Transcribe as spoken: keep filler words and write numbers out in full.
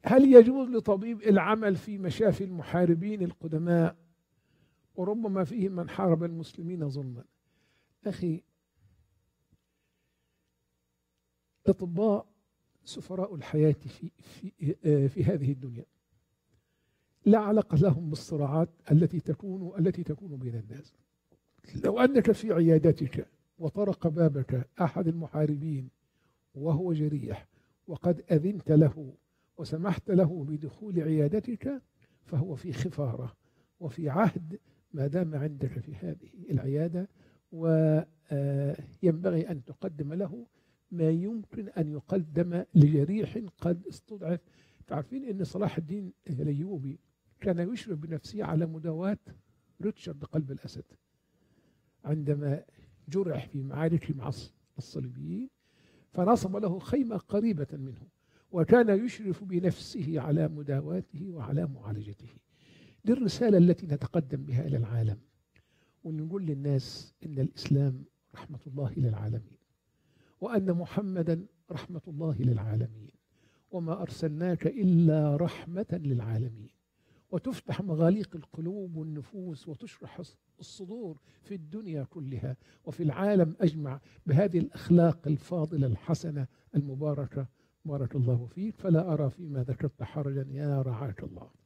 هل يجوز لطبيب العمل في مشافي المحاربين القدماء وربما فيهم من حارب المسلمين ظلما؟ أخي، الأطباء سفراء الحياة في, في, في هذه الدنيا، لا علاقة لهم بالصراعات التي تكون التي تكون بين الناس. لو أنك في عيادتك وطرق بابك أحد المحاربين وهو جريح وقد أذنت له وسمحت له بدخول عيادتك، فهو في خفارة وفي عهد ما دام عندك في هذه العيادة، وينبغي أن تقدم له ما يمكن أن يقدم لجريح قد استضعف. تعرفين أن صلاح الدين الأيوبي كان يشرف بنفسه على مداواة ريتشارد قلب الأسد عندما جرح في معارك مع الصليبيين، فنصب له خيمة قريبة منه، وكان يشرف بنفسه على مداواته وعلى معالجته. دي الرسالة التي نتقدم بها إلى العالم، ونقول للناس إن الإسلام رحمة الله للعالمين، وأن محمدا رحمة الله للعالمين، وما أرسلناك إلا رحمة للعالمين. وتفتح مغاليق القلوب والنفوس وتشرح الصدور في الدنيا كلها وفي العالم أجمع بهذه الأخلاق الفاضلة الحسنة المباركة. بارك الله فيك، فلا أرى فيما ذكرت حرجا يا رعاك الله.